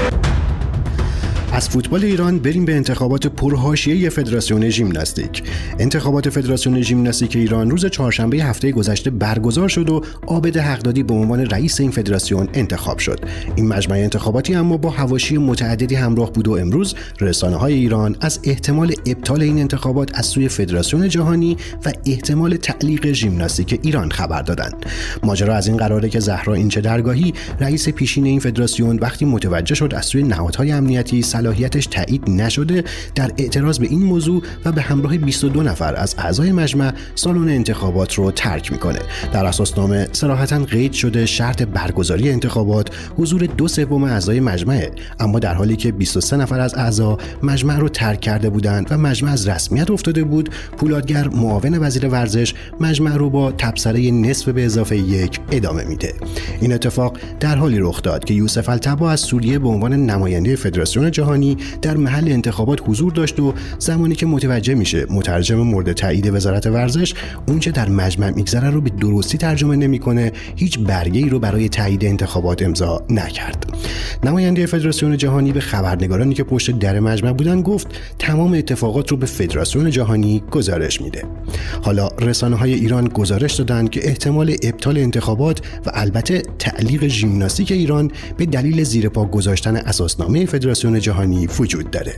از فوتبال ایران بریم به انتخابات پرحاشیه فدراسیون ژیمناستیک. انتخابات فدراسیون ژیمناستیک ایران روز چهارشنبه هفته گذشته برگزار شد و عابد حقدادی به عنوان رئیس این فدراسیون انتخاب شد. این مجمع انتخاباتی اما با حواشی متعددی همراه بود و امروز رسانه‌های ایران از احتمال ابطال این انتخابات از سوی فدراسیون جهانی و احتمال تعلیق ژیمناستیک ایران خبر دادند. ماجرا از این قراره که زهرا اینچه درگاهی رئیس پیشین این فدراسیون وقتی متوجه شد از سوی نهادهای امنیتی صلاحیتش تایید نشده، در اعتراض به این موضوع و به همراه بیست و دو نفر از اعضای مجمع سالن انتخابات رو ترک میکنه. در اساسنامه صراحتاً قید شده شرط برگزاری انتخابات حضور دو سوم اعضای مجمعه، اما در حالی که بیست و سه نفر از اعضا مجمع رو ترک کرده بودند و مجمع از رسمیت افتاده بود، پولادگر معاون وزیر ورزش مجمع رو با تبصره نصف به اضافه یک ادامه میده. این اتفاق در حالی رخ داد که یوسف الطبا از سوریه به عنوان نماینده فدراسیون جهانی در محل انتخابات حضور داشت و زمانی که متوجه میشه مترجم مورد تایید وزارت ورزش اونچه در مجمع میگذره رو به درستی ترجمه نمیکنه، هیچ برگه‌ای رو برای تایید انتخابات امضا نکرد. نماینده فدراسیون جهانی به خبرنگارانی که پشت در مجمع بودن گفت تمام اتفاقات رو به فدراسیون جهانی گزارش میده. حالا رسانه‌های ایران گزارش دادن که احتمال ابطال انتخابات و البته تعلیق ژیمناستیک ایران به دلیل زیر پا گذاشتن اساسنامه فدراسیون جهانی وجود داره.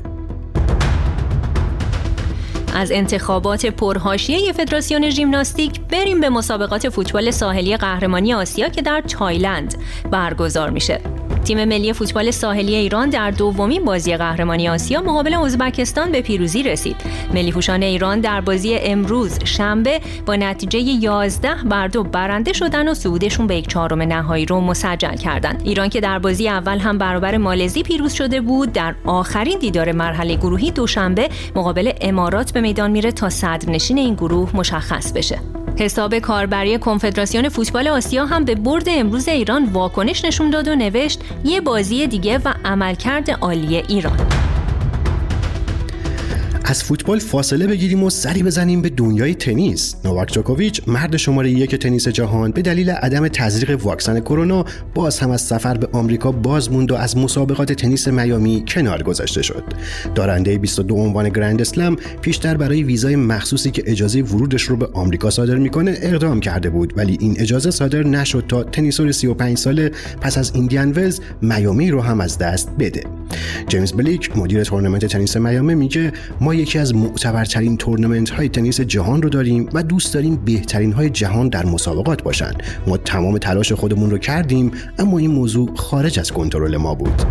از انتخابات پرحاشیه فدراسیون ژیمناستیک بریم به مسابقات فوتبال ساحلی قهرمانی آسیا که در تایلند برگزار میشه. تیم ملی فوتبال ساحلی ایران در دومین بازی قهرمانی آسیا مقابل ازبکستان به پیروزی رسید. ملی پوشان ایران در بازی امروز شنبه با نتیجه یازده بر دو برنده شدن و صعودشون به یک چهارم نهایی رو مسجل کردند. ایران که در بازی اول هم برابر مالزی پیروز شده بود، در آخرین دیدار مرحله گروهی دوشنبه مقابل امارات به میدان میره تا صدرنشین این گروه مشخص بشه. حساب کاربری کنفدراسیون فوتبال آسیا هم به برد امروز ایران واکنش نشون داد و نوشت یه بازی دیگه و عملکرد عالی ایران. از فوتبال فاصله بگیریم و سری بزنیم به دنیای تنیس. نوواک جوکوویچ مرد شماره یک تنیس جهان به دلیل عدم تزریق واکسن کرونا باز هم از سفر به آمریکا باز موند و از مسابقات تنیس میامی کنار گذاشته شد. دارنده بیست و دو عنوان گرند اسلم پیشتر برای ویزای مخصوصی که اجازه ورودش رو به آمریکا صادر میکنه اقدام کرده بود، ولی این اجازه صادر نشد تا تنیسور سی و پنج ساله پس از ایندیان ولز میامی رو هم از دست بده. جیمز بلیک مدیر تورنمنت تنیس میامی میگه ما یکی از معتبرترین تورنمنت های تنیس جهان رو داریم و دوست داریم بهترین های جهان در مسابقات باشن. ما تمام تلاش خودمون رو کردیم اما این موضوع خارج از کنترل ما بود.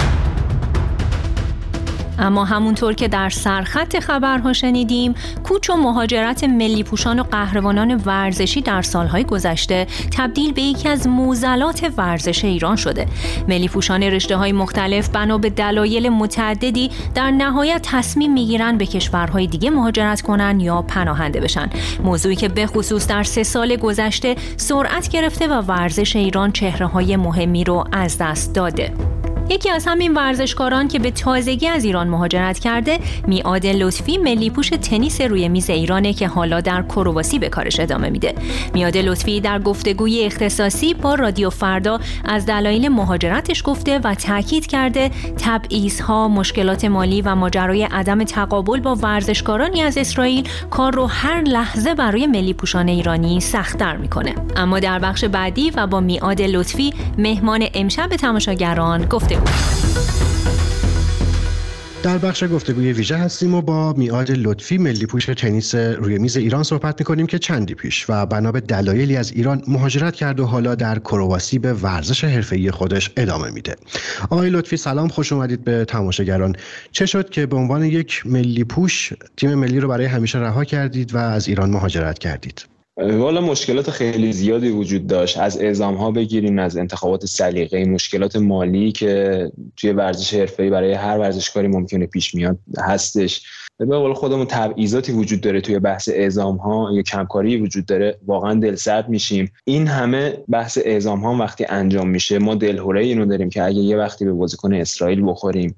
اما همونطور که در سرخط خبرها شنیدیم، کوچ و مهاجرت ملی پوشان و قهرمانان ورزشی در سالهای گذشته تبدیل به یکی از معضلات ورزش ایران شده. ملی پوشان رشته‌های مختلف بنا به دلایل متعددی در نهایت تصمیم میگیرن به کشورهای دیگه مهاجرت کنن یا پناهنده بشن. موضوعی که به خصوص در سه سال گذشته سرعت گرفته و ورزش ایران چهره‌های مهمی رو از دست داده. یکی از همین ورزشکاران که به تازگی از ایران مهاجرت کرده، میعاد لطفی ملی پوش تنیس روی میز ایرانه که حالا در کرواسی به کارش ادامه میده. میعاد لطفی در گفتگوی اختصاصی با رادیو فردا از دلایل مهاجرتش گفته و تاکید کرده تبعیض‌ها، مشکلات مالی و ماجرای عدم تقابل با ورزشکارانی از اسرائیل کار رو هر لحظه برای ملی پوشان ایرانی سخت‌تر میکنه. اما در بخش بعدی و با میعاد لطفی مهمان امشب تماشاگران گفته در بخش گفتگوی ویژه هستیم و با میعاد لطفی ملی پوش تنیس روی میز ایران صحبت می‌کنیم که چندی پیش و بنا به دلایلی از ایران مهاجرت کرد و حالا در کرواسی به ورزش حرفه‌ای خودش ادامه میده. آقای لطفی سلام، خوش اومدید به تماشاگران. چه شد که به عنوان یک ملی پوش تیم ملی رو برای همیشه رها کردید و از ایران مهاجرت کردید؟ والا مشکلات خیلی زیادی وجود داشت، از اعزام‌ها بگیرین، از انتخابات سلیقه‌ای، مشکلات مالی که توی ورزش حرفه‌ای برای هر ورزشکاری ممکنه پیش میاد هستش. به قول خودمون تبعیضاتی وجود داره توی بحث اعزام‌ها یا کمکاری وجود داره، واقعا دلسرد میشیم. این همه بحث اعزام‌ها وقتی انجام میشه ما دلهره اینو داریم که اگه یه وقتی به بازیکن اسرائیل بخوریم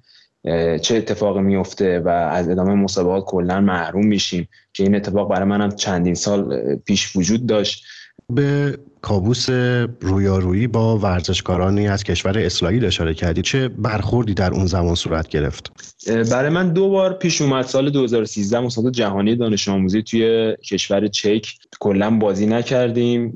چه اتفاقی میفته و از ادامه مسابقات کلا محروم میشیم، که این اتفاق برای منم چندین سال پیش وجود داشت. به کابوس رویارویی با ورزشکارانی از کشور اسرائیل اشاره کردید، چه برخوردی در اون زمان صورت گرفت؟ برای من دو بار پیش اومد. سال دو هزار و سیزده مسابقات جهانی دانش آموزی توی کشور چک کلا بازی نکردیم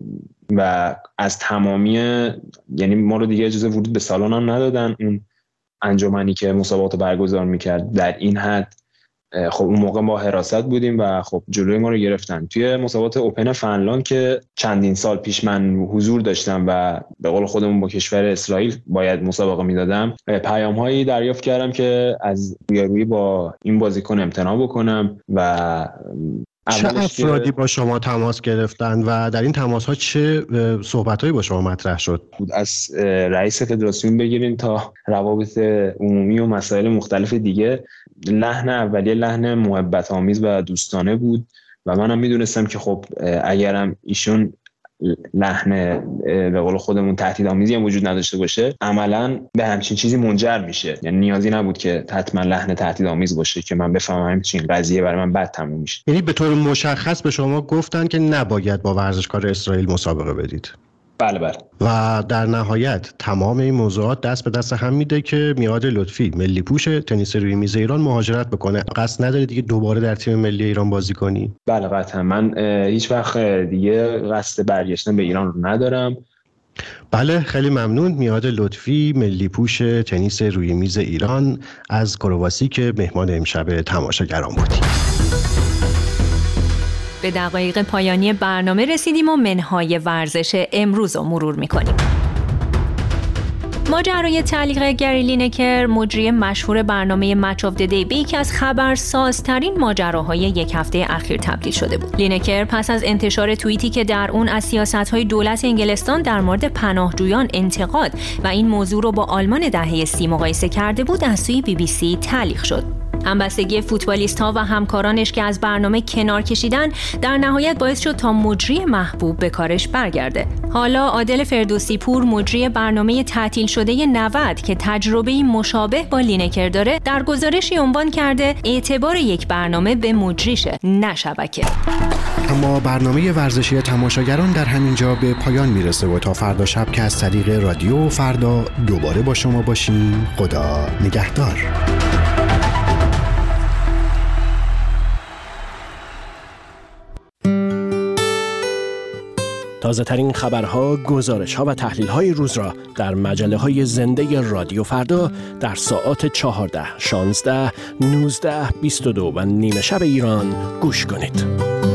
و از تمامی، یعنی ما رو دیگه اجازه ورود به سالن هم ندادن. اون انجمنی که مسابقات برگزار میکرد در این حد، خب اون موقع ما حراست بودیم و خب جلوی ما رو گرفتن. توی مسابقات اوپن فنلاند که چندین سال پیش من حضور داشتم و به قول خودمون با کشور اسرائیل باید مسابقه میدادم، پیام هایی دریافت کردم که از رویارویی با این بازیکن امتناع بکنم. و چه افرادی با شما تماس گرفتند و در این تماس ها چه صحبت هایی با شما مطرح شد؟ از رئیس فدراسیون بگیرین تا روابط عمومی و مسائل مختلف دیگه، لحن اولیه لحن محبت آمیز و دوستانه بود و منم میدونستم که خب اگرم ایشون لحن به قول خودمون تهدیدآمیزی هم وجود نداشته باشه عملاً به همچین چیزی منجر میشه. یعنی نیازی نبود که حتما لحن تهدیدآمیز باشه که من بفهمم همین قضیه برای من بد تموم میشه. یعنی به طور مشخص به شما گفتن که نباید با ورزشکار اسرائیل مسابقه بدید؟ بله بله. و در نهایت تمام این موضوعات دست به دست هم میده که میعاد لطفی ملی پوش تنیس روی میز ایران مهاجرت بکنه. قصد نداری دیگه دوباره در تیم ملی ایران بازی کنی؟ بله قطعا. من هیچ وقت دیگه قصد برگشتن به ایران رو ندارم. بله خیلی ممنون. میعاد لطفی ملی پوش تنیس روی میز ایران از کرواسی که مهمان امشب تماشاگران بودی. به دقایق پایانی برنامه رسیدیم و منهای ورزش امروز رو مرور میکنیم. ماجرای تعلیق گری لینکر، مجری مشهور برنامه مچ آف د دی، به یکی از خبرسازترین ماجراهای یک هفته اخیر تبدیل شده بود. لینکر پس از انتشار توییتی که در اون از سیاست‌های دولت انگلستان در مورد پناهجویان انتقاد و این موضوع رو با آلمان دهه سی مقایسه کرده بود، از سوی بی بی سی تعلیق شد. همبستگی فوتبالیست‌ها و همکارانش که از برنامه کنار کشیدن در نهایت باعث شد تا مجری محبوب به کارش برگرده. حالا عادل فردوسی پور، مجری برنامه تعطیل شده نود که تجربه‌ای مشابه با لینکر داره، در گزارشی عنوان کرده اعتبار یک برنامه به مجریشه نه شبکه. اما برنامه ورزشی تماشاگران در همین جا به پایان میرسه و تا فردا شب که از طریق رادیو فردا دوباره با شما باشیم. خدا نگهدار. تازه ترین خبرها، گزارش‌ها و تحلیل‌های روز را در مجله‌های زنده رادیو فردا در ساعات چهارده، شانزده، نوزده، بیست و دو و نیمه شب ایران گوش کنید.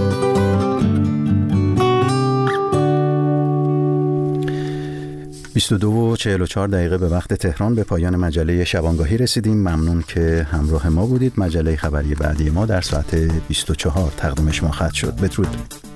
بیست و دو و چهل و چهار دقیقه به وقت تهران به پایان مجله شبانگاهی رسیدیم. ممنون که همراه ما بودید. مجله خبری بعدی ما در ساعت بیست و چهار تقدیم شما خواهد شد. بدرود.